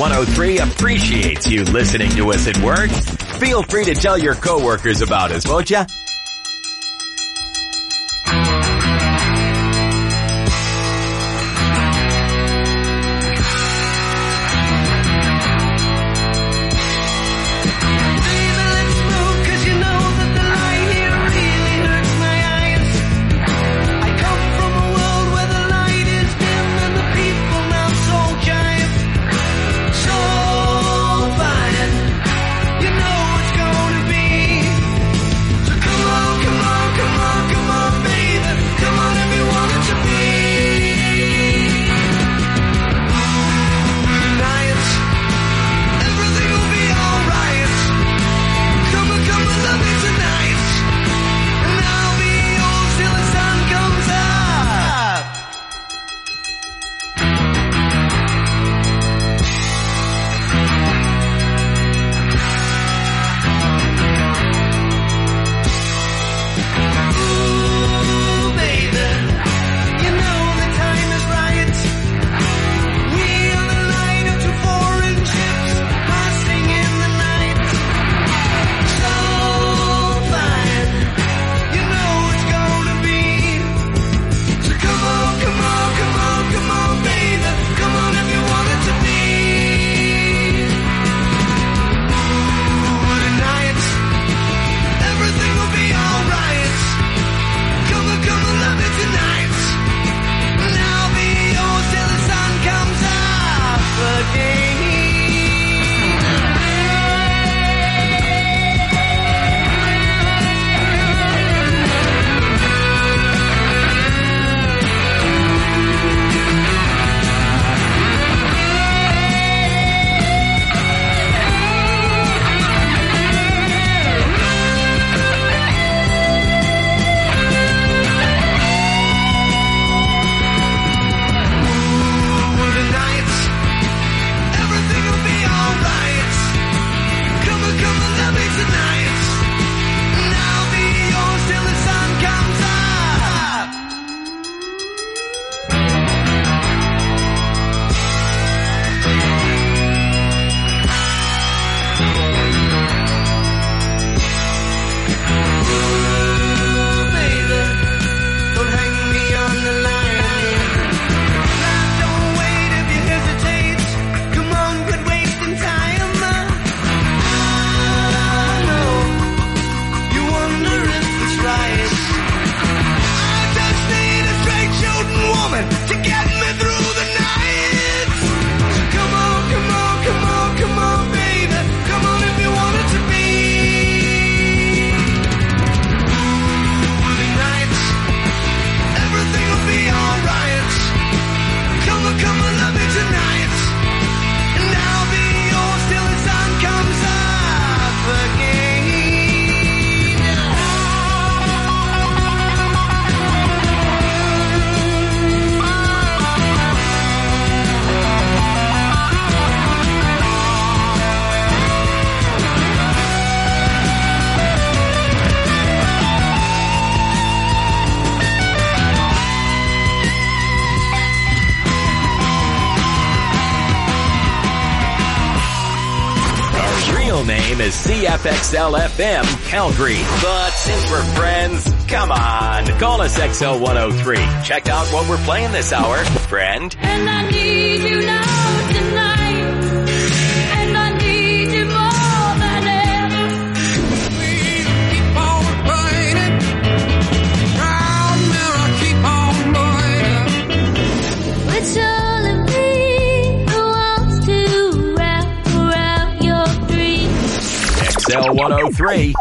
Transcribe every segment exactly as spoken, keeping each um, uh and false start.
one oh three appreciates you listening to us at work. Feel free to tell your coworkers about us, won't ya? Is C F X L F M Calgary. But since we're friends, come on, call us X L one oh three. Check out what we're playing this hour, friend. And I need you now tonight. And I need you more than ever. Please keep on burning. Round mirror, keep on burning. It's only me who wants to wrap around your dreams. X L one oh three.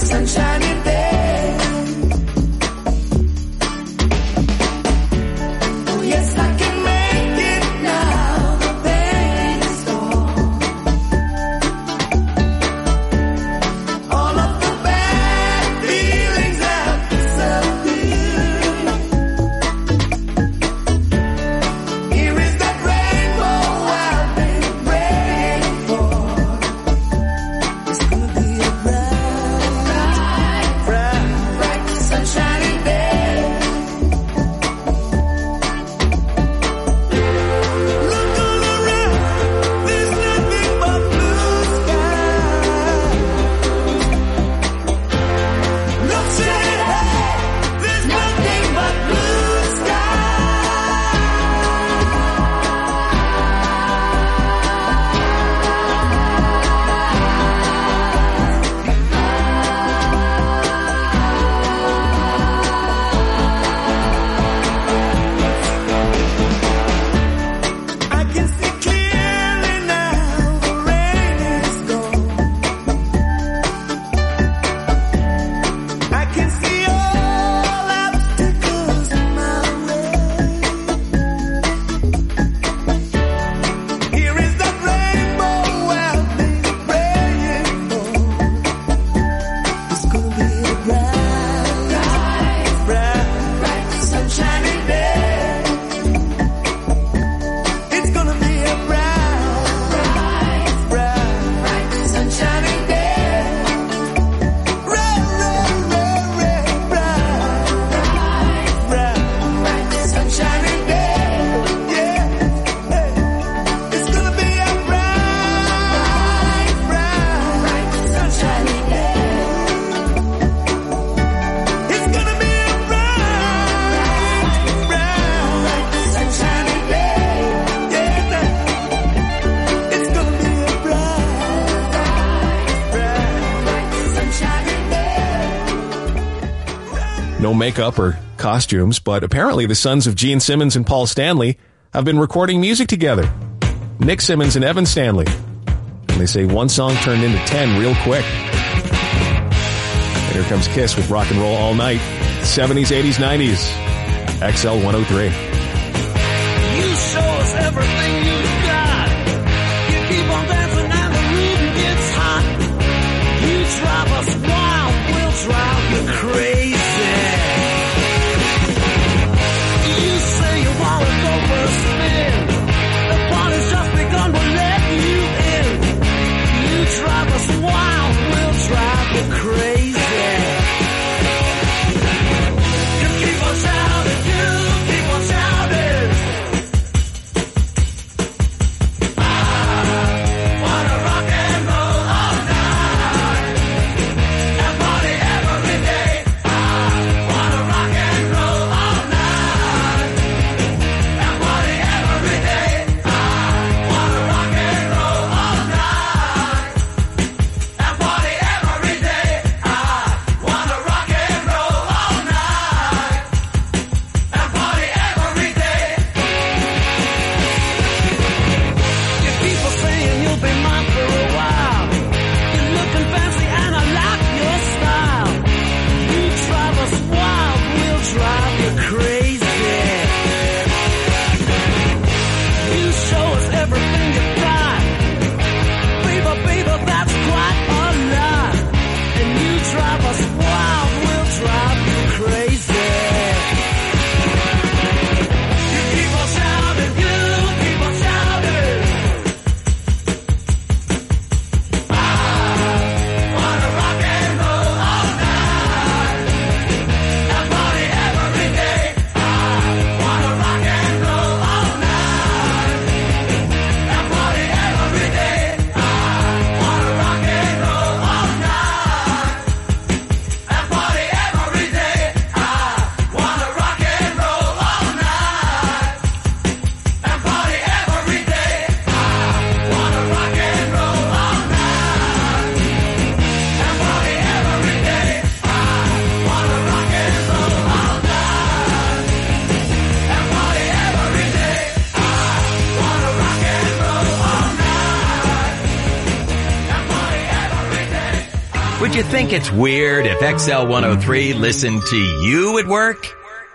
sunshiny day. Oh yes, I can make it now. The pain is gone. All of the bad feelings have disappeared. Here is that rainbow I've been praying for. It's gonna be a bright, bright, bright, sunshiny day. Look all around, there's nothing but blue skies. Look straight ahead, there's nothing but blue I can see clearly now, the rain is gone. I can see all obstacles in my way. Here is that rainbow I've been praying for. It's gonna be a bright, bright, bright, sunshiny day. It's gonna be a bright, bright, bright, bright, sunshiny day. Bright, bright, bright, bright, bright, bright, sunshiny day. Yeah, hey. It's gonna be a bright, bright, bright, sunshiny day. It's gonna be a bright, bright, sunshiny day. Yeah, it's gonna be a bright, bright, sunshiny day. No makeup or costumes, but apparently the sons of Gene Simmons and Paul Stanley have been recording music together. Nick Simmons and Evan Stanley. And they say one song turned into ten real quick. And here comes Kiss with Rock and Roll All Night. seventies, eighties, nineties. X L one oh three. You show us everything you've got. You keep on dancing and the rhythm gets hot. You drive us wild, we'll drive you crazy. You say you wanna go for a spin. The party's just begun, we'll let you in. You drive us wild, we'll drive you crazy. You keep on shouting, you keep on shouting. I wanna rock and roll all night and party every day. I wanna rock and roll all night and party every day. I wanna rock and roll all night and party every day. I wanna rock and roll all night and party every day. You keep on saying you'll be mine for a while. You're looking fancy and I like your style. You drive us wild, we'll drive you crazy. You show us everything you've got. Baby, baby, that's quite a lot. And you drive us wild, we'll drive you crazy. You keep on shouting, you keep on shouting. I wanna rock and roll all night and party every day. I wanna rock and roll all night and party every day. I wanna rock and roll all night you think it's weird if X L one oh three listened to you at work?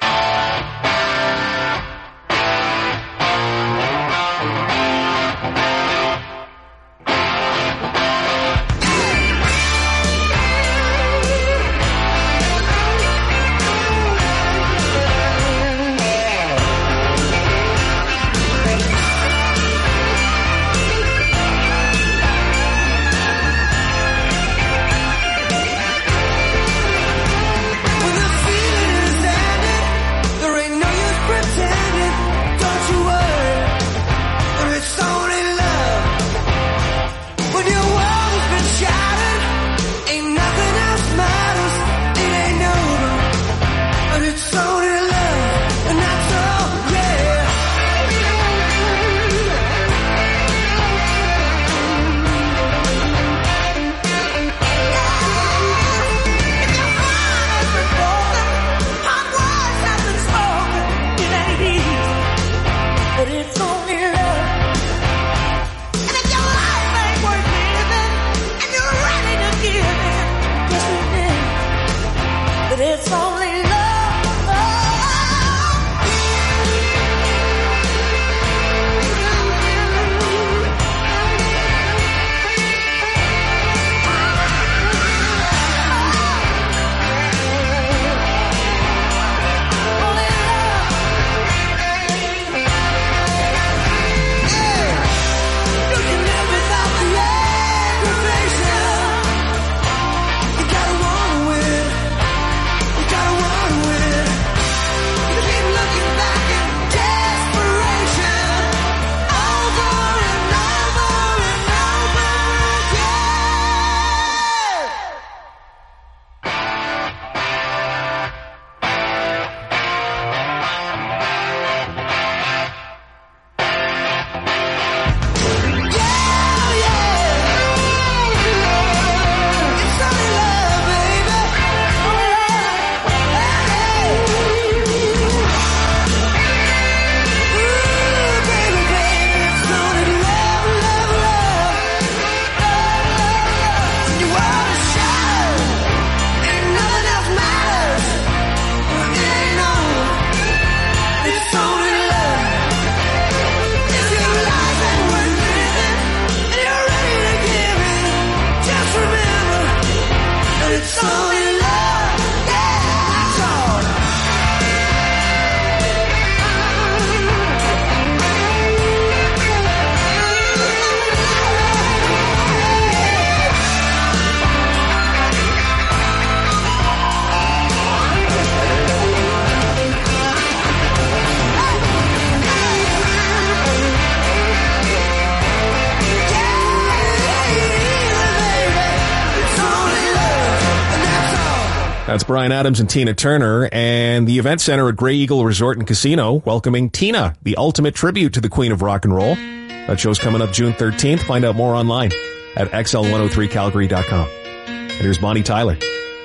That's Bryan Adams and Tina Turner, and the event center at Grey Eagle Resort and Casino welcoming Tina, the ultimate tribute to the Queen of Rock and Roll. That show's coming up June thirteenth. Find out more online at X L one oh three Calgary dot com. And here's Bonnie Tyler.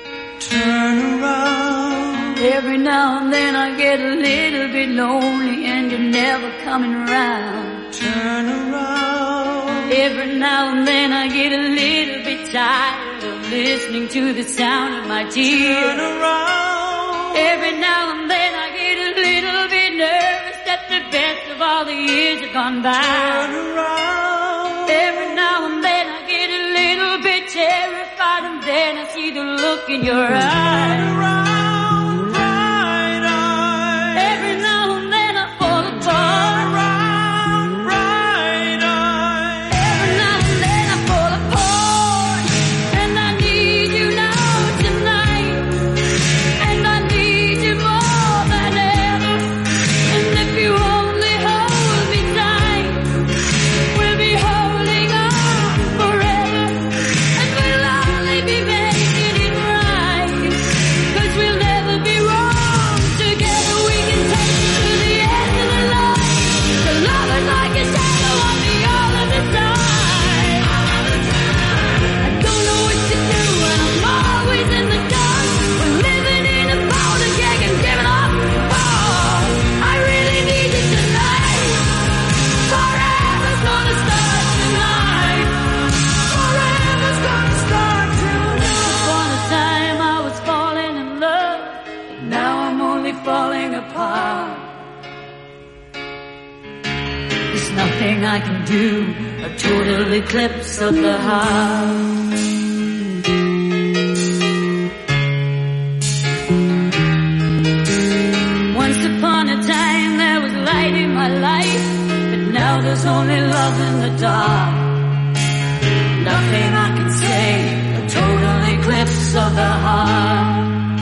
Turn around. Every now and then I get a little bit lonely and you're never coming around. Turn around. Every now and then I get a little bit tired of listening to the sound of my tears. Turn around. Every now and then I get a little bit nervous that the best of all the years have gone by. Turn around. Every now and then I get a little bit terrified, and then I see the look in your eyes. Turn around, bright eyes. Every now and then I fall apart. Turn around, bright eyes. Every now and then I fall apart, and I need you now tonight, and I need you more than ever. And if you only hold me tight, we'll be holding on forever, and we'll only be making it right, 'cause we nothing I can do, a total eclipse of the heart. Once upon a time there was light in my life, but now there's only love in the dark. Nothing I can say, a total eclipse of the heart.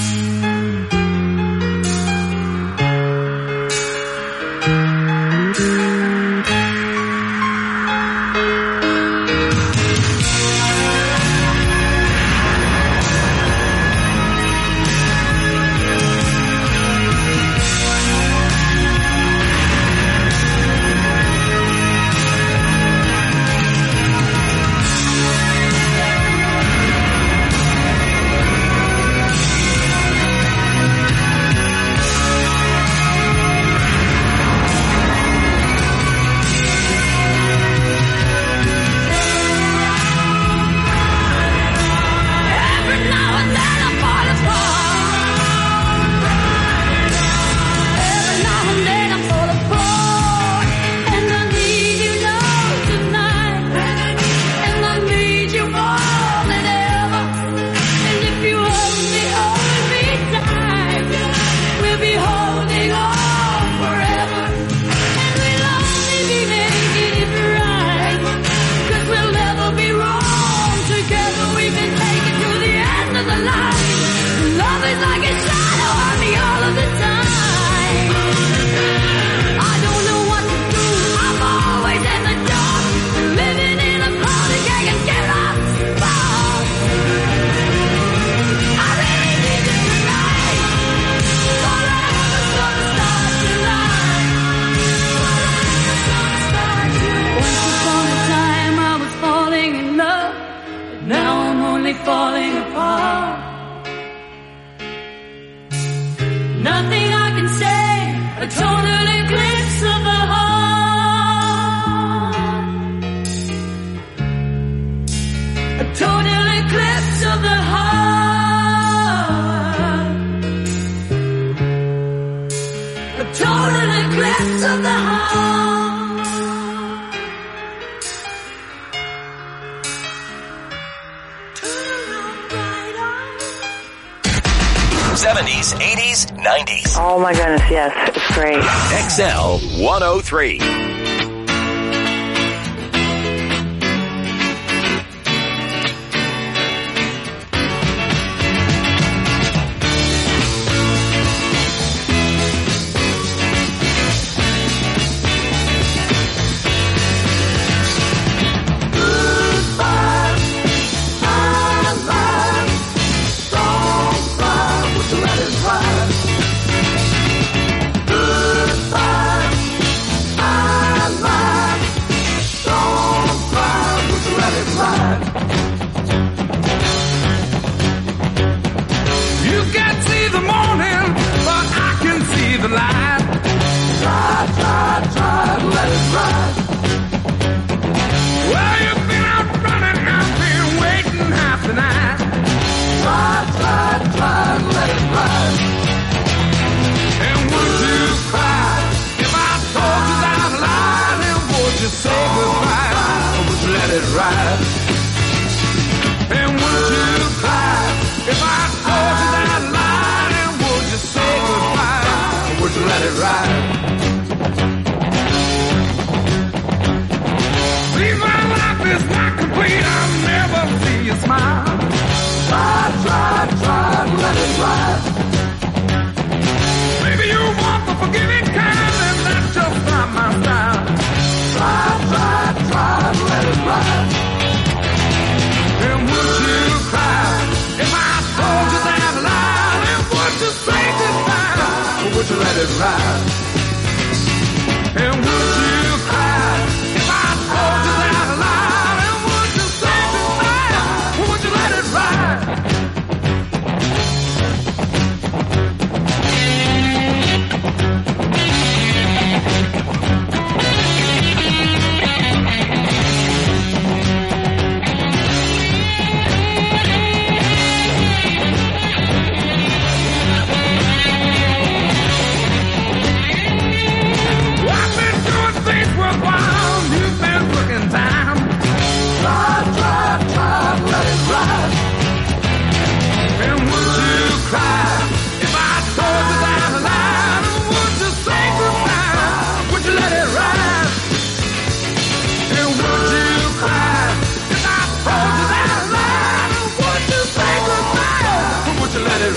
seventies, eighties, nineties. Oh my goodness, yes, it's great. X L one oh three.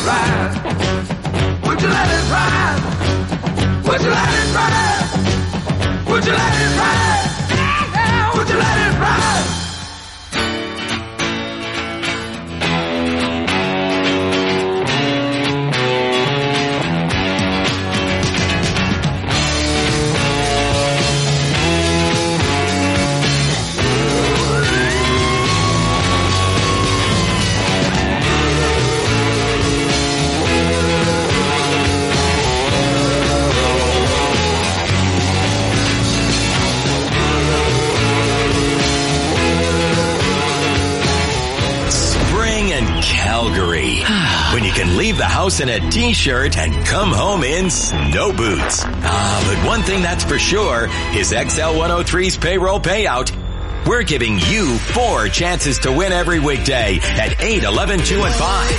ride? Would you let it ride? Would you let it ride? Would you let it ride? Would you let it ride? Calgary. When you can leave the house in a t-shirt and come home in snow boots. Ah, but one thing that's for sure is X L one oh three's payroll payout. We're giving you four chances to win every weekday at eight, eleven, two, and five.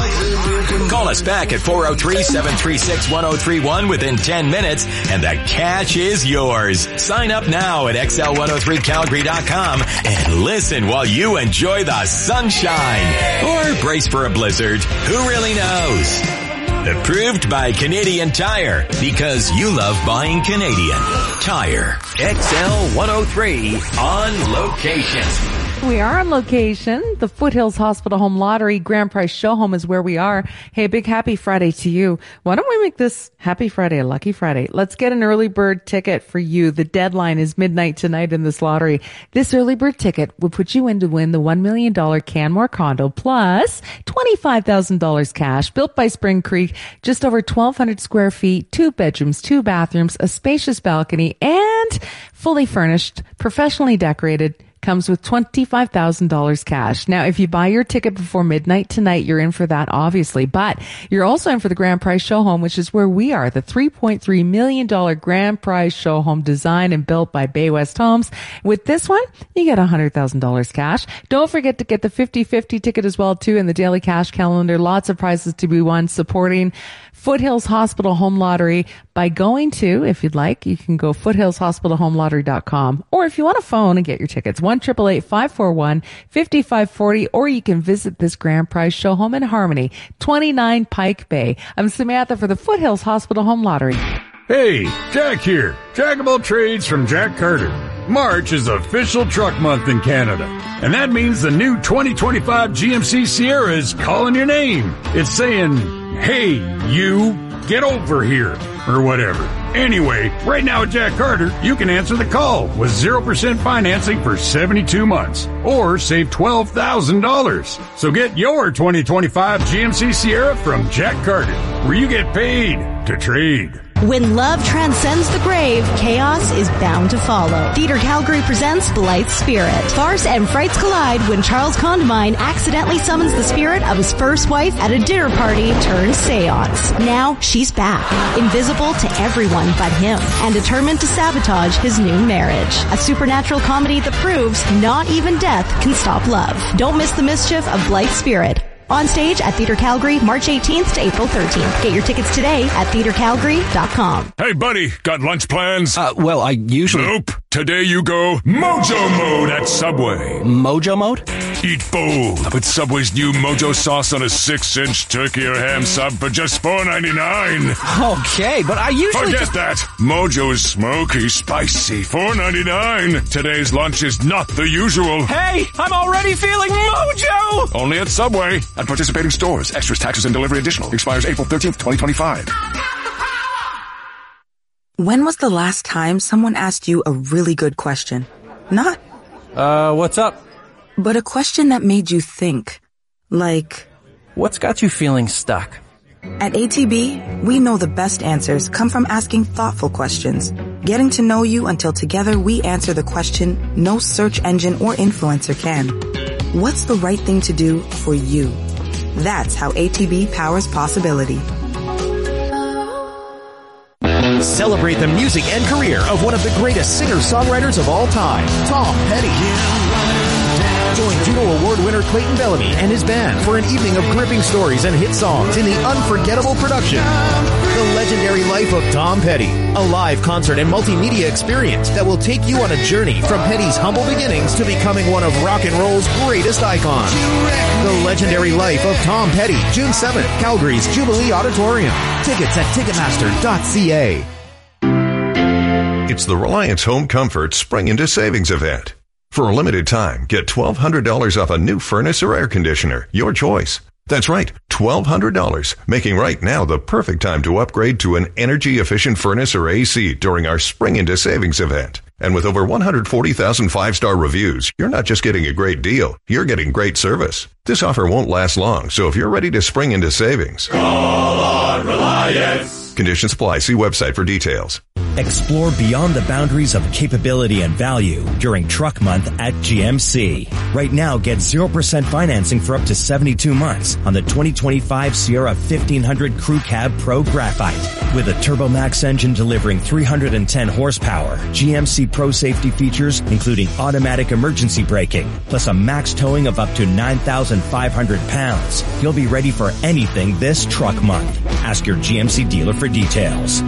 Call us back at four oh three, seven three six, one oh three one within ten minutes and the cash is yours. Sign up now at X L one oh three Calgary dot com and listen while you enjoy the sunshine. Or brace for a blizzard. Who really knows? Approved by Canadian Tire, because you love buying Canadian. Tire. X L one oh three on location. We are on location. The Foothills Hospital Home Lottery Grand Prize Show Home is where we are. Hey, big happy Friday to you. Why don't we make this Happy Friday a Lucky Friday? Let's get an early bird ticket for you. The deadline is midnight tonight in this lottery. This early bird ticket will put you in to win the one million dollars Canmore condo plus twenty-five thousand dollars cash, built by Spring Creek, just over twelve hundred square feet, two bedrooms, two bathrooms, a spacious balcony, and fully furnished, professionally decorated. Comes with twenty-five thousand dollars cash. Now, if you buy your ticket before midnight tonight, you're in for that, obviously. But you're also in for the Grand Prize Show Home, which is where we are. The three point three million dollars Grand Prize Show Home, designed and built by Bay West Homes. With this one, you get one hundred thousand dollars cash. Don't forget to get the fifty-fifty ticket as well, too, and the daily cash calendar. Lots of prizes to be won, supporting Foothills Hospital Home Lottery by going to, if you'd like, you can go foothills hospital home lottery dot com. Or if you want to phone and get your tickets, one eight eight eight, five four one, five five four zero, or you can visit this Grand Prize Show Home in Harmony, twenty-nine Pike Bay. I'm Samantha for the Foothills Hospital Home Lottery. Hey, Jack here. Jack of all trades from Jack Carter. March is official truck month in Canada, and that means the new twenty twenty-five G M C Sierra is calling your name. It's saying, hey, you, get over here, or whatever. Anyway, right now at Jack Carter, you can answer the call with zero percent financing for seventy-two months, or save twelve thousand dollars. So get your twenty twenty-five G M C Sierra from Jack Carter, where you get paid to trade. When love transcends the grave, chaos is bound to follow. Theatre Calgary presents Blythe Spirit. Farce and frights collide when Charles Condamine accidentally summons the spirit of his first wife at a dinner party turned seance. Now she's back, invisible to everyone but him, and determined to sabotage his new marriage. A supernatural comedy that proves not even death can stop love. Don't miss the mischief of Blythe Spirit. On stage at Theatre Calgary, March eighteenth to April thirteenth. Get your tickets today at theatre calgary dot com. Hey, buddy, got lunch plans? Uh, well, I usually... Nope. Today you go Mojo Mode at Subway. Mojo Mode? Eat bold with Subway's new Mojo sauce on a six-inch turkey or ham sub for just four ninety-nine. Okay, but I usually... Forget that. Mojo is smoky, spicy, four ninety-nine. Today's lunch is not the usual. Hey, I'm already feeling Mojo! Only at Subway. At participating stores. Extras, taxes, and delivery additional. Expires April thirteenth, twenty twenty-five. When was the last time someone asked you a really good question? Not, Uh, what's up? but a question that made you think. Like, What's got you feeling stuck? at A T B, we know the best answers come from asking thoughtful questions. Getting to know you until together we answer the question no search engine or influencer can. What's the right thing to do for you? That's how A T B powers possibility. Celebrate the music and career of one of the greatest singer-songwriters of all time, Tom Petty. Join Juno Award winner Clayton Bellamy and his band for an evening of gripping stories and hit songs in the unforgettable production, The Legendary Life of Tom Petty, a live concert and multimedia experience that will take you on a journey from Petty's humble beginnings to becoming one of rock and roll's greatest icons. The Legendary Life of Tom Petty, June seventh, Calgary's Jubilee Auditorium. Tickets at ticketmaster dot c a. It's the Reliance Home Comfort Spring into Savings event. For a limited time, get twelve hundred dollars off a new furnace or air conditioner, your choice. That's right, twelve hundred dollars, making right now the perfect time to upgrade to an energy-efficient furnace or A C during our Spring into Savings event. And with over one hundred forty thousand five-star reviews, you're not just getting a great deal, you're getting great service. This offer won't last long, so if you're ready to spring into savings, call on Reliance. Conditions apply. See website for details. Explore beyond the boundaries of capability and value during Truck Month at G M C. Right now, get zero percent financing for up to seventy-two months on the twenty twenty-five Sierra fifteen hundred Crew Cab Pro Graphite. With a TurboMax engine delivering three hundred ten horsepower, G M C Pro safety features including automatic emergency braking, plus a max towing of up to nine thousand five hundred pounds. You'll be ready for anything this Truck Month. Ask your G M C dealer for details.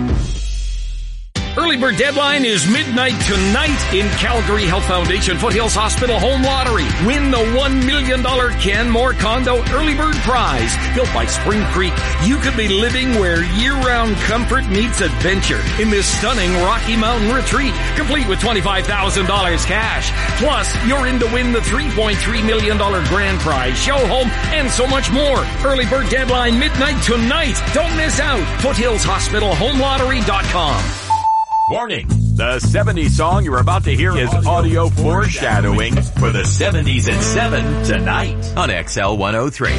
Early bird deadline is midnight tonight in Calgary Health Foundation Foothills Hospital Home Lottery. Win the one million dollars Canmore Condo Early Bird Prize. Built by Spring Creek, you could be living where year-round comfort meets adventure in this stunning Rocky Mountain retreat, complete with twenty-five thousand dollars cash. Plus, you're in to win the three point three million dollars grand prize, show home, and so much more. Early bird deadline midnight tonight. Don't miss out. Foothills Hospital Home Lottery dot com. Warning, the seventies song you're about to hear is audio foreshadowing for the seventies at seven tonight on X L one oh three.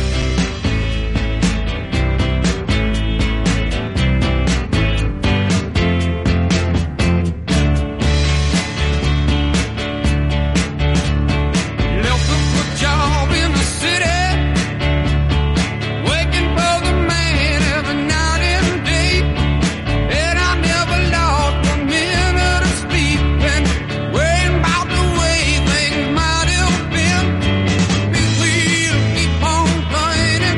We'll keep on playing it.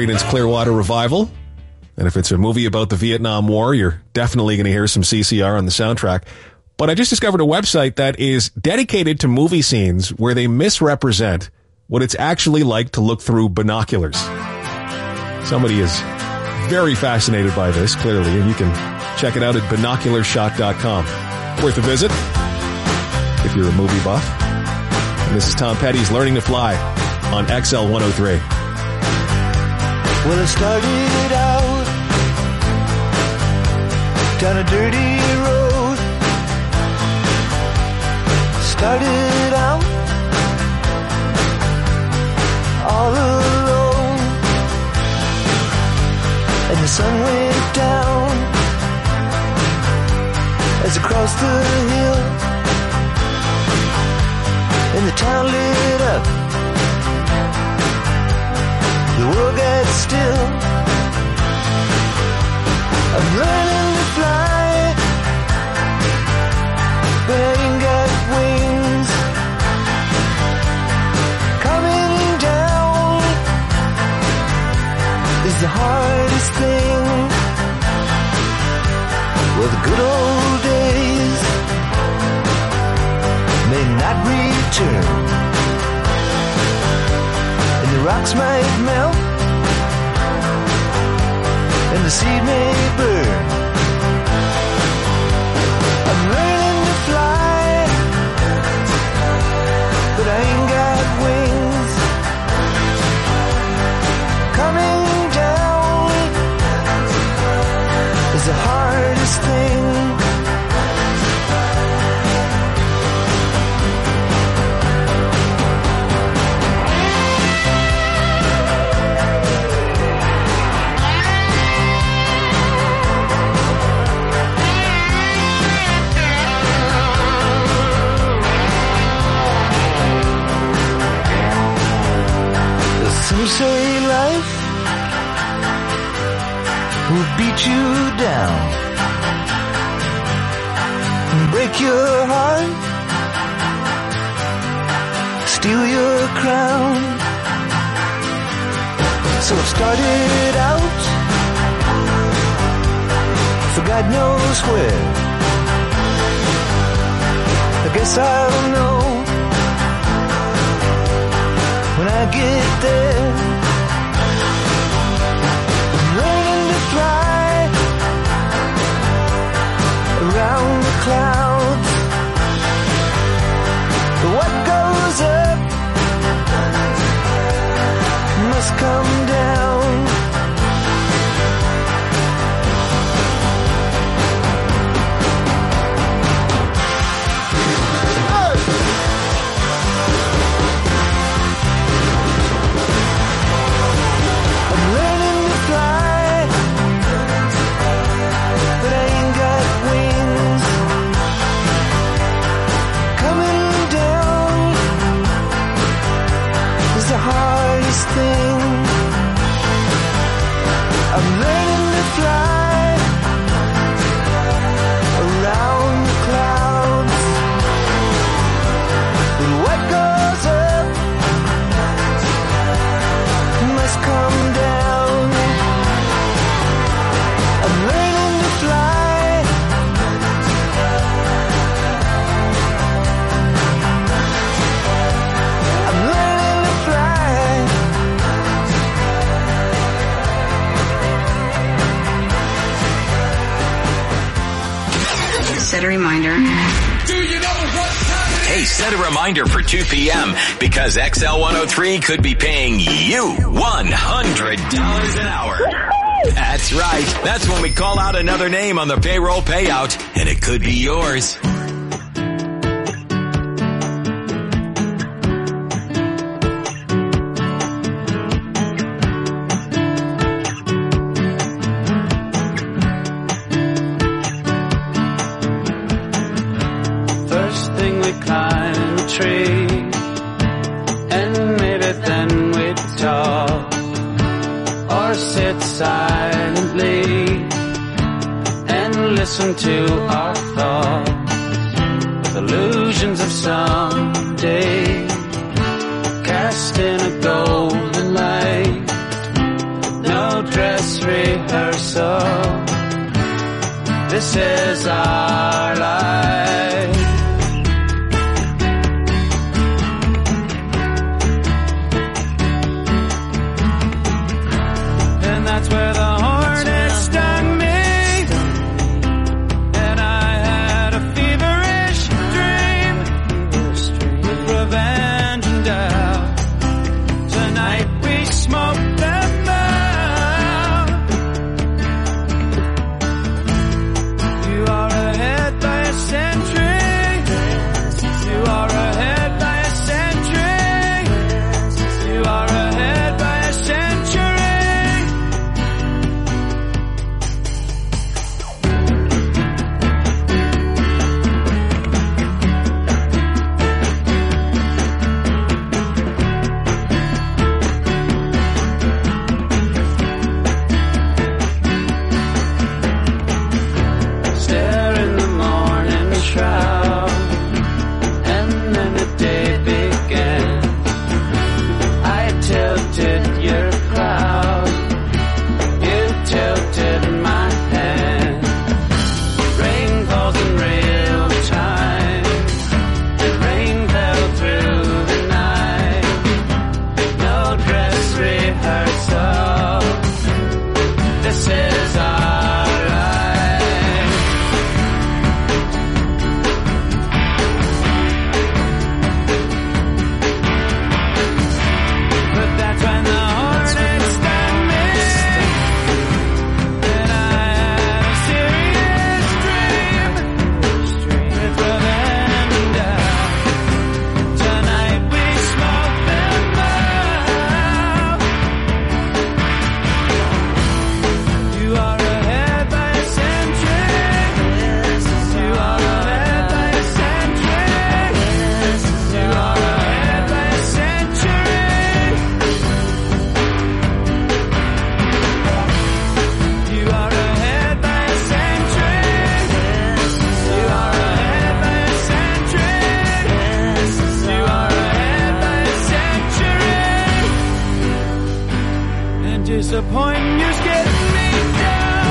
Creedence Clearwater Revival. And if it's a movie about the Vietnam War, you're definitely going to hear some C C R on the soundtrack. But I just discovered a website that is dedicated to movie scenes where they misrepresent what it's actually like to look through binoculars. Somebody is very fascinated by this, clearly, and you can check it out at binocular shot dot com. Worth a visit if you're a movie buff. And this is Tom Petty's Learning to Fly on X L one oh three. Well, it started out down a dirty road. Started out all alone, and the sun went down as I crossed the hill, and the town lit up. The world got still. I'm learning to fly, but I ain't got wings. Coming down is the hardest thing. Well, the good old days may not return, and the rocks might melt, and the seed may burn. I'm learning to fly, but I ain't got wings. Coming down is the hardest thing. Some say life will beat you down, break your heart, steal your crown. So it started out for God knows where. I guess I'll know when I get there. I'm learning to fly around the clouds. But what goes up must come down. Thing. I'm learning to fly around the clouds, but what goes up must come down. I'm learning to fly I'm learning to fly. Set a reminder. Do you know what time it is? Hey, set a reminder for two p.m. because X L one oh three could be paying you one hundred dollars an hour. That's right. That's when we call out another name on the payroll payout, and it could be yours. Listen to our thoughts, illusions of someday, cast in a golden light. This is our life. And that's where the hornet stung me. And I had a feverish dream with revenge and doubt. Tonight we smoked them out. You are ahead by a century. You are ahead by a century. You are ahead by a century. Stare in the morning shroud, and then the day began. I tilted your cloud, you tilted my hand. Rain falls in real time, and rain fell through the night. No dress rehearsal, this is our life. But that's when the hornet stung me. And I had a serious dream with revenge and doubt. Tonight we smoke them out. You are ahead by a century. You are ahead by a century. You are ahead by a century. You are ahead by a century. You are ahead by a century. You are ahead by a century. And disappointing you's getting me down.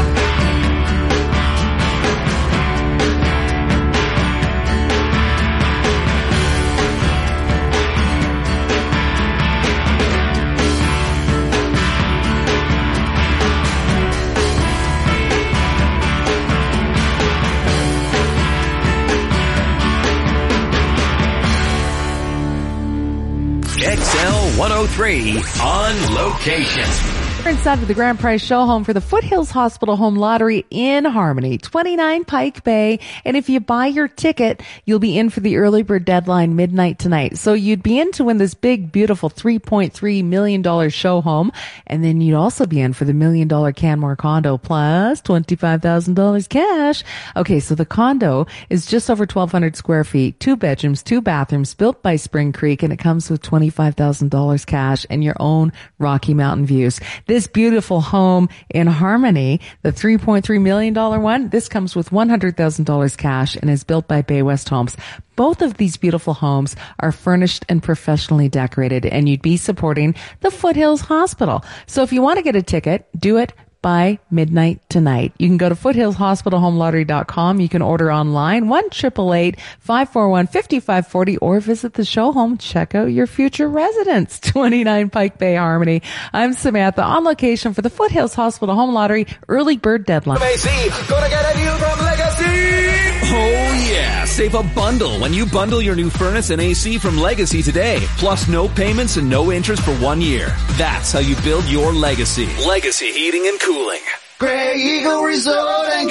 X L one oh three on location. We're inside of the Grand Prize Show Home for the Foothills Hospital Home Lottery in Harmony, twenty-nine Pike Bay. And if you buy your ticket, you'll be in for the early bird deadline midnight tonight. So you'd be in to win this big, beautiful three point three million dollars show home. And then you'd also be in for the million dollar Canmore condo plus twenty-five thousand dollars cash. Okay, so the condo is just over twelve hundred square feet, two bedrooms, two bathrooms, built by Spring Creek, and it comes with twenty-five thousand dollars cash and your own Rocky Mountain views. This beautiful home in Harmony, the three point three million dollars one, this comes with one hundred thousand dollars cash and is built by Bay West Homes. Both of these beautiful homes are furnished and professionally decorated, and you'd be supporting the Foothills Hospital. So if you want to get a ticket, do it by midnight tonight. You can go to foothills hospital home lottery dot com. You can order online, one eight eight eight, five four one, five five four zero, or visit the show home. Check out your future residence, twenty-nine Pike Bay, Harmony. I'm Samantha, on location for the Foothills Hospital Home Lottery early bird deadline. A C, gonna get a deal from Legacy! Oh yeah, save a bundle when you bundle your new furnace and A C from Legacy today. Plus no payments and no interest for one year. That's how you build your legacy. Legacy Heating and Cooling. Grey Eagle Resort and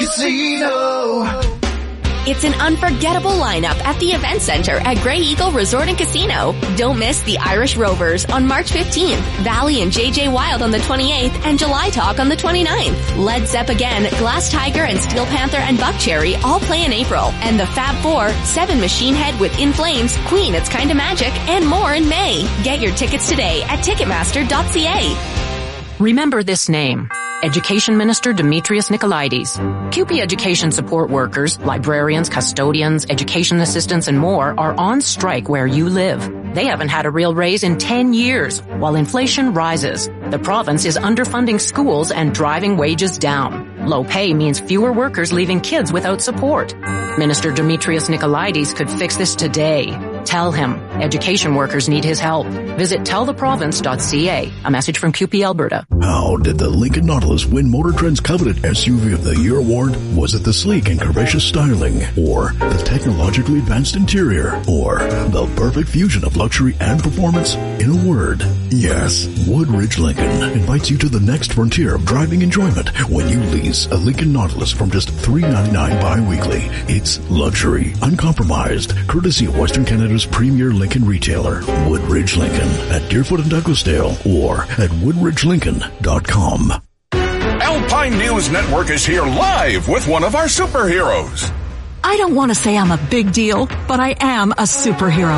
Casino. It's an unforgettable lineup at the Event Center at Grey Eagle Resort and Casino. Don't miss the Irish Rovers on March fifteenth, Valley and J J Wild on the twenty-eighth, and July Talk on the twenty-ninth. Led Zepp again, Glass Tiger and Steel Panther and Buckcherry all play in April. And the Fab Four, Seven Machine Head with In Flames, Queen It's Kinda Magic, and more in May. Get your tickets today at ticketmaster dot c a. Remember this name. Education Minister Demetrius Nicolaides. C U P E education support workers, librarians, custodians, education assistants, and more are on strike where you live. They haven't had a real raise in ten years, while inflation rises. The province is underfunding schools and driving wages down. Low pay means fewer workers leaving kids without support. Minister Demetrius Nicolaides could fix this today. Tell him education workers need his help. Visit tell the province dot c a. A message from Q P Alberta. How did the Lincoln Nautilus win Motor Trend's coveted S U V of the Year award? Was it the sleek and curvaceous styling, or the technologically advanced interior, or the perfect fusion of luxury and performance? In a word, yes, Woodridge Lincoln invites you to the next frontier of driving enjoyment when you lease a Lincoln Nautilus from just three dollars and ninety-nine cents bi-weekly. It's luxury, uncompromised, courtesy of Western Canada's premier Lincoln retailer, Woodridge Lincoln, at Deerfoot and Douglasdale, or at woodridge lincoln dot com. Alpine News Network is here live with one of our superheroes. I don't want to say I'm a big deal, but I am a superhero.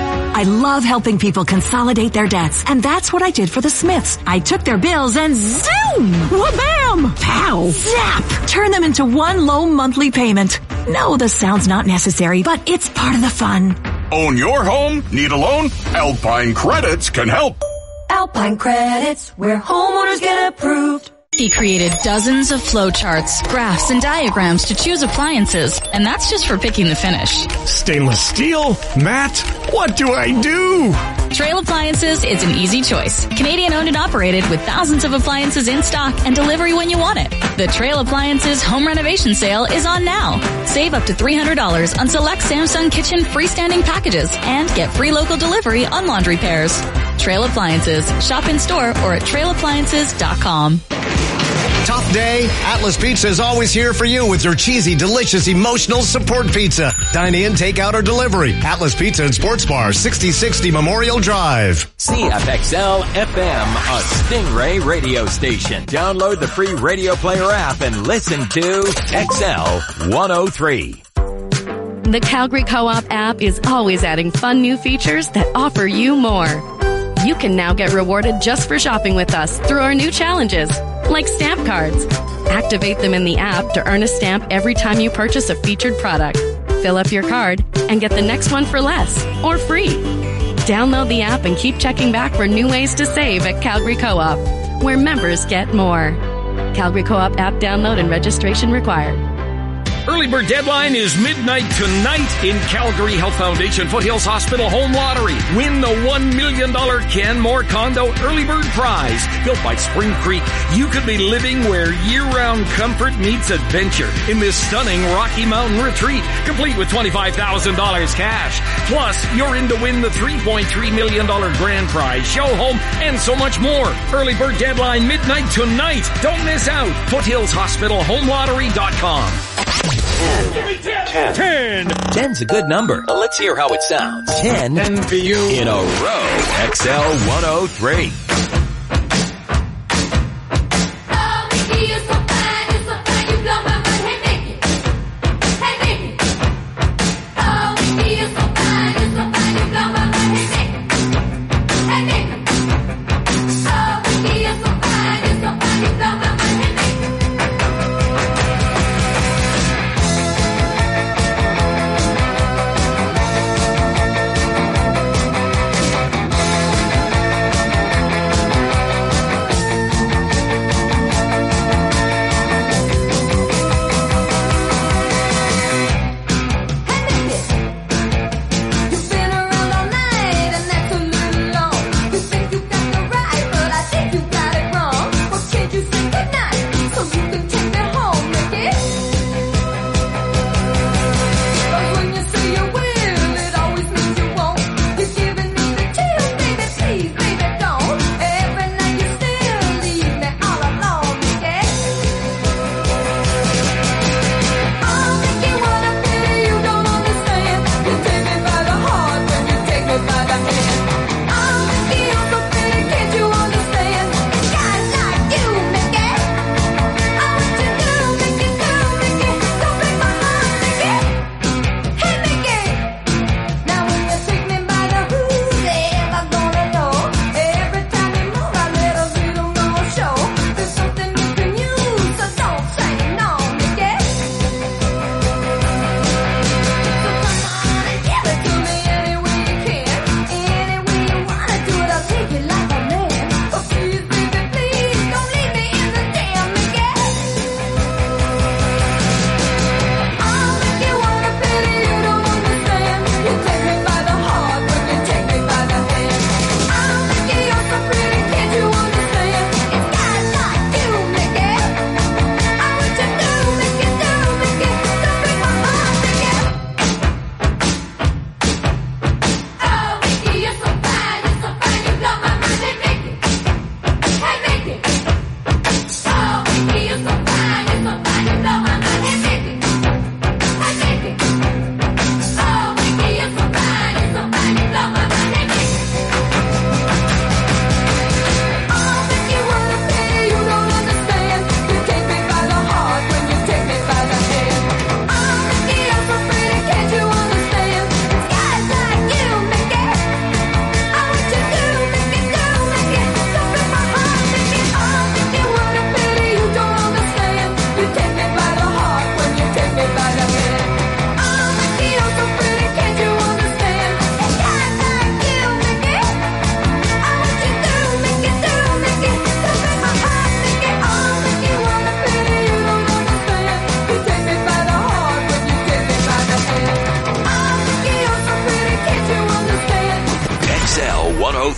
I love helping people consolidate their debts, and that's what I did for the Smiths. I took their bills and zoom! Wha-bam! Pow! Zap! Turn them into one low monthly payment. No, the sound's not necessary, but it's part of the fun. Own your home? Need a loan? Alpine Credits can help. Alpine Credits, where homeowners get approved. He created dozens of flowcharts, graphs, and diagrams to choose appliances, and that's just for picking the finish. Stainless steel? Matt, what do I do? Trail Appliances is an easy choice. Canadian owned and operated with thousands of appliances in stock and delivery when you want it. The Trail Appliances home renovation sale is on now. Save up to three hundred dollars on select Samsung kitchen freestanding packages and get free local delivery on laundry pairs. Trail Appliances. Shop in store or at trail appliances dot com. Tough day? Atlas Pizza is always here for you with their cheesy, delicious, emotional support pizza. Dine in, take out, or delivery. Atlas Pizza and Sports Bar, sixty sixty Memorial Drive. C F X L F M, a Stingray radio station. Download the free Radio Player app and listen to X L one oh three. The Calgary Co-op app is always adding fun new features that offer you more. You can now get rewarded just for shopping with us through our new challenges, like stamp cards. Activate them in the app to earn a stamp every time you purchase a featured product. Fill up your card and get the next one for less or free. Download the app and keep checking back for new ways to save at Calgary Co-op, where members get more. Calgary Co-op app download and registration required. Early bird deadline is midnight tonight in Calgary Health Foundation Foothills Hospital Home Lottery. Win the one million dollars Ken Moore Condo Early Bird Prize. Built by Spring Creek, you could be living where year-round comfort meets adventure in this stunning Rocky Mountain retreat, complete with twenty-five thousand dollars cash. Plus, you're in to win the three point three million dollars grand prize, show home, and so much more. Early bird deadline midnight tonight. Don't miss out. foothills hospital home lottery dot com. Ten. Ten. Ten's a good number, but let's hear how it sounds. Ten. Ten for you. In a row. X L one oh three.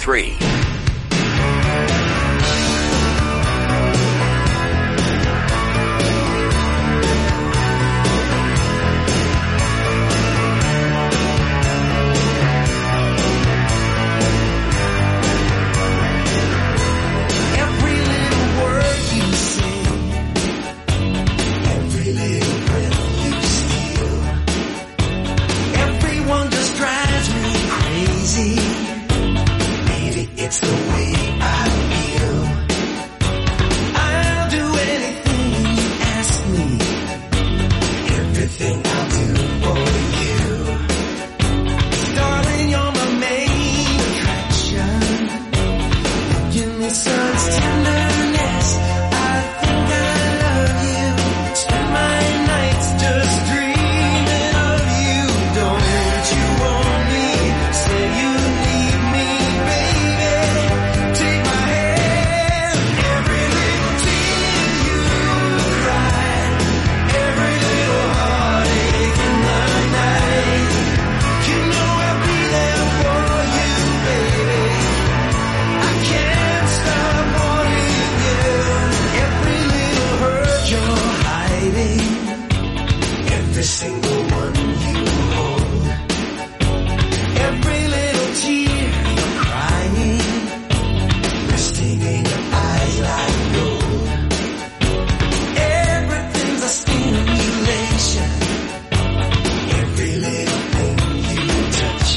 three. It's the way I feel. I'll do anything you ask me. Everything I'll do for you. Darling, you're my main attraction. Give me such tenderness. I think I love you. Spend my nights just dreaming of you. Don't you want me? Say you need me, baby. Take my hand. Every little tear you cry, every little heartache in the night. You know I'll be there for you, baby. I can't stop wanting you. Every little hurt you're hiding, every single one you hold, every little tear you're crying, resting in your eyes like gold. Everything's a stimulation, every little thing you touch.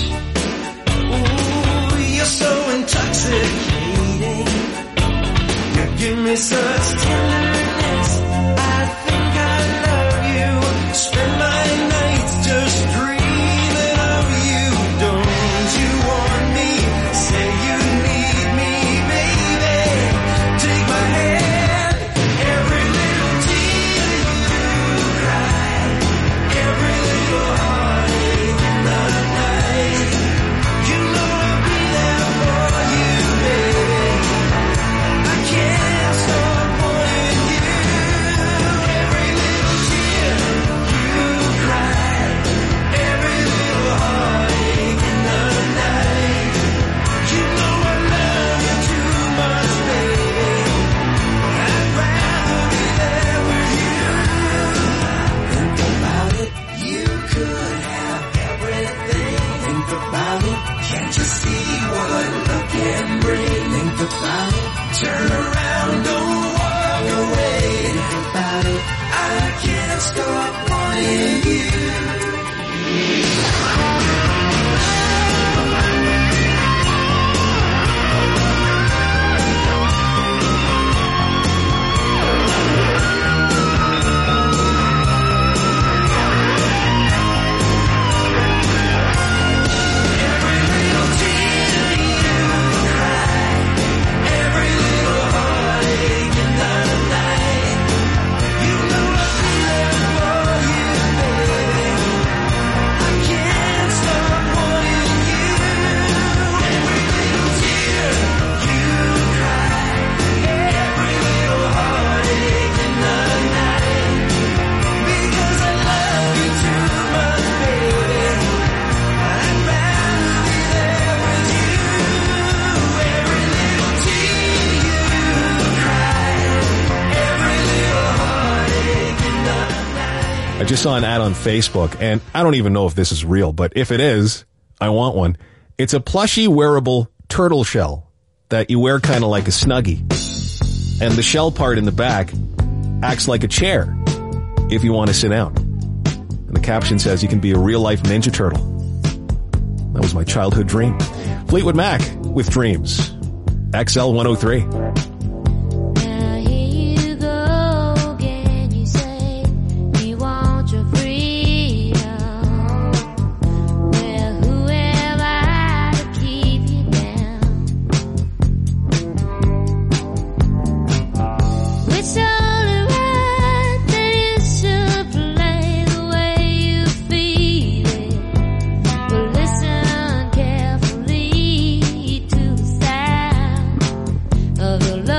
Ooh, you're so intoxicating. You give me such tenderness. I think I love you. Spend my nights just dreaming of you. Don't you want me? Say you need me, baby. Take my hand. Every little tear you cry, every little heartache in the night. You know I'll be there for you, baby. I can't stop wanting you. Every little tear you cry, every little heartache in the night. You know I love you too much, baby. I'd rather be there with you. Think about it, you could have everything. Think about it, can't you see what love can bring? Think about it, turn around, don't walk away. Think about it, I can't stop wanting you. Every little tear you cry, every little heartache in the night. You know I'll be there for you, baby. I can't stop wanting you. Every little tear you cry, every little heartache in the night. Because I love you too much, baby. I'd rather be there with you. Every little tear you cry, every little heartache in the night. I just saw an ad on Facebook, and I don't even know if this is real, but if it is, I want one. It's a plushy wearable turtle shell that you wear kind of like a Snuggie. And the shell part in the back acts like a chair if you want to sit down. And the caption says you can be a real-life Ninja Turtle. That was my childhood dream. Fleetwood Mac with Dreams. X L one oh three. Now here you go again. You say you want your freedom. Well, who am I to keep you down? It's only right that you should play the way you feel it. But listen carefully to the sound of your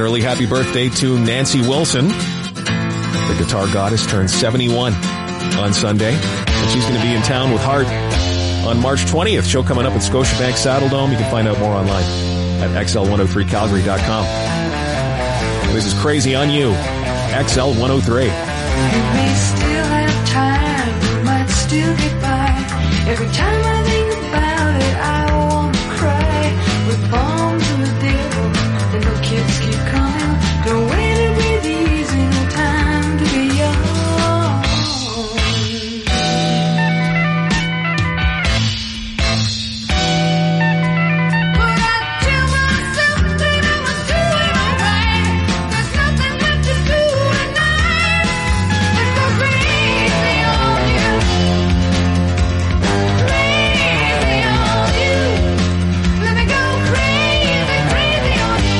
early happy birthday to Nancy Wilson. The guitar goddess turns seventy-one on Sunday, and she's going to be in town with Heart on March twentieth. Show coming up at Scotiabank Saddledome. You can find out more online at X L one oh three Calgary dot com. This is Crazy on You, X L one oh three. You may still have time, you might still get by. Every time I think about it, I want to cry. With bombs and the devil, the little kids keep coming. Don't wait to breathe easy, no time to be young. But I tell myself that I'ma do it alright. There's nothing left to do tonight. Let's go crazy on you. Crazy on you. Let me go crazy, crazy on you.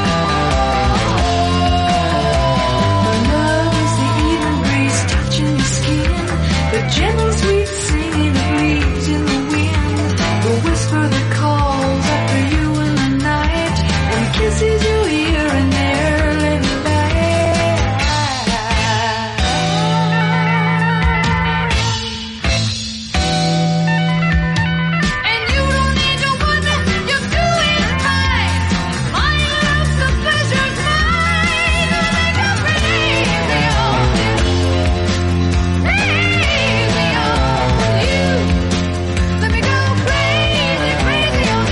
Love is the evening breeze touching your skin. The gentle sweet singing of leaves in the wind. The whisper that calls after you in the night. And kisses you here and there in the light. And you don't need to wonder, you're doing right. My love's the pleasure's mine. Let me go crazy on you. Crazy on you. Let me go crazy, crazy on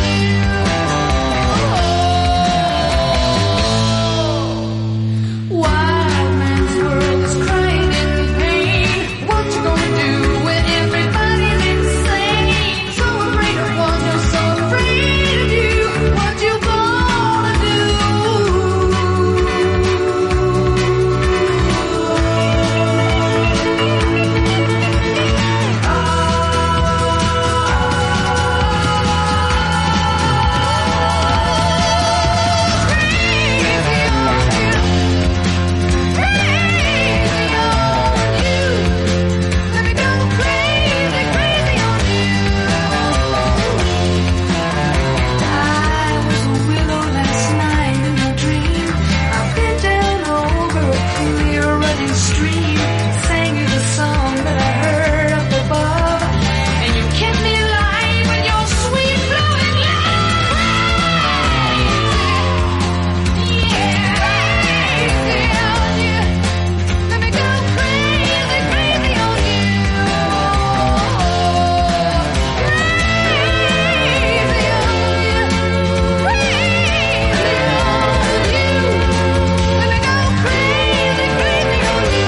you. Wild man's world is crying in pain. What you gonna do when everybody's insane? So afraid of one, you're so afraid of you. What you gonna do? Let me go crazy, crazy on you. I was a willow last night in a dream. I bent down over a clear running stream. Sang you the song that I heard up above. And you kept me alive with your sweet flowing love. Yeah, crazy on you. Let me go crazy, crazy on you. Crazy on you. Crazy on you. Let me go crazy, crazy on you.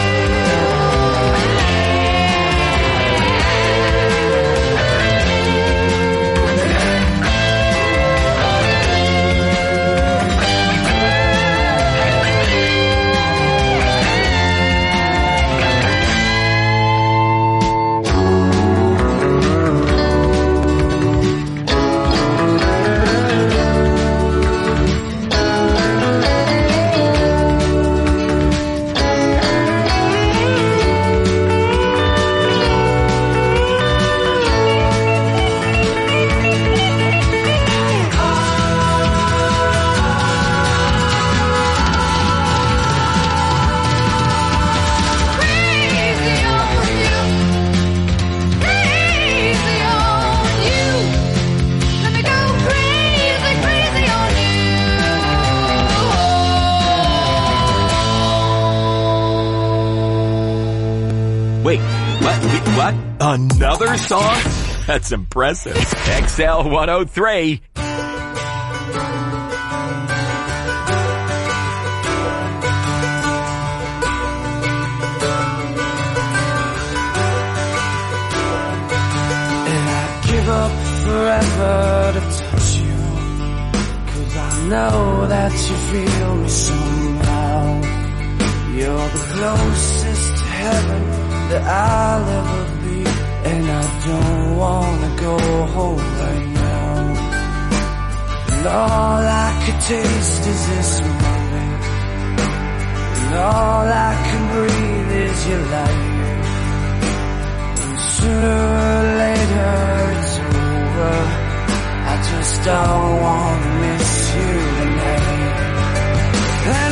Crazy on you. Let me go crazy, crazy on you. Wait, what? Wait, what? Another song? That's impressive. X L one oh three. And I'd give up forever to touch you, 'cause I know that you feel me somehow. You're the closest to heaven that I'll ever be, and I don't wanna go home right now. And all I could taste is this moment, and all I can breathe is your light. And sooner or later it's over, I just don't wanna miss you tonight.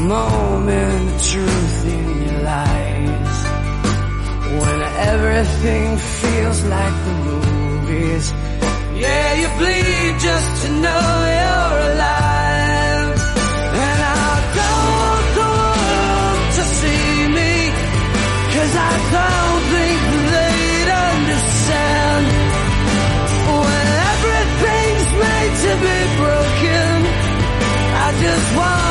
moment of truth in your lies. When everything feels like the movies. Yeah, you bleed just to know you're alive. And I don't want to see me, 'cause I don't think they'd understand. When everything's made to be broken, I just want